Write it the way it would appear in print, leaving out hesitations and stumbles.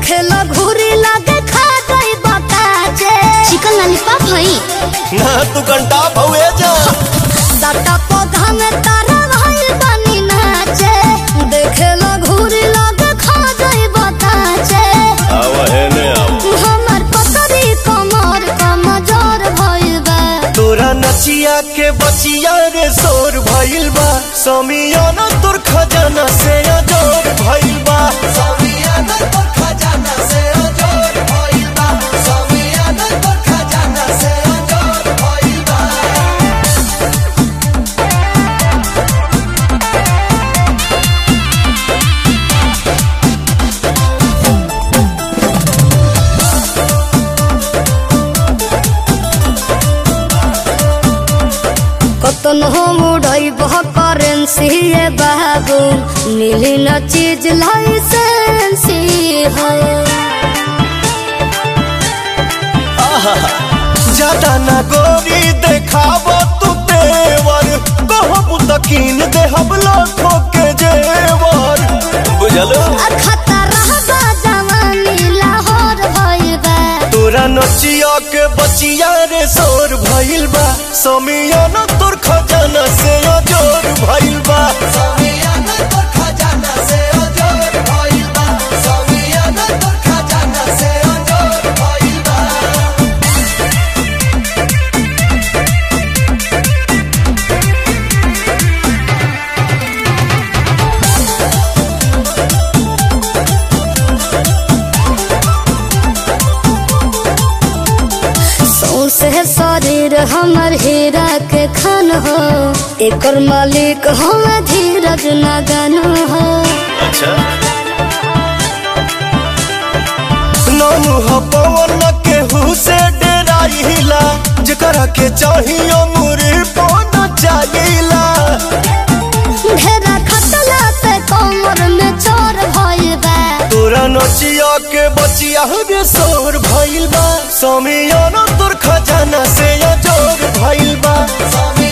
देखे लो घूरी लगे खा गई बताजे चिकन लॉलीपॉप हई ना तू घंटा भवे जा दाता पौधा में तारा भाई बनी नाचे देखे लो घूरी लगे खा गई बताजे आव है ने आव हमर पतरी कमर कमजोर भइल बा तोरा नचिया के बचिया रे सोर भइल बा समियाना तोर खजाना से अजोर भइल बा समियाना तोर खजाना से अजोर भइल बा समियाना तोर खजाना से अजोर भइल बा कतन हो मुड़ई बह करेंसी ये बाबू नीली न चीज लाइसेंसी है ज्यादा ना गोरी देखाव तू तेवर कहबू तकीन देहब लाखों के जेवर बुझलो खतरा बा जवानी लाहौर भइल बा तोरा नचिया के बचिया रे सोर भइल बा समियाना तोर खजाना से अजोर भइल बा समियाना तोर खजाना से अजोर भइल बा समियाना तोर खजाना से अजोर भइल बा सौंसे शरीर हमर हीरा के खान हो एकर मालिक हम धीरज नगन हो अच्छा नाम हो पवन के हुसे डेराइला जकरा के चाहिए मुरी पवन चाहिला ढेरा खटला पे कमर में चोर भइल बा तोरा नचिया के बचिया रे सोर भइल बा समियाना तोर खजाना से अजोर भइल बा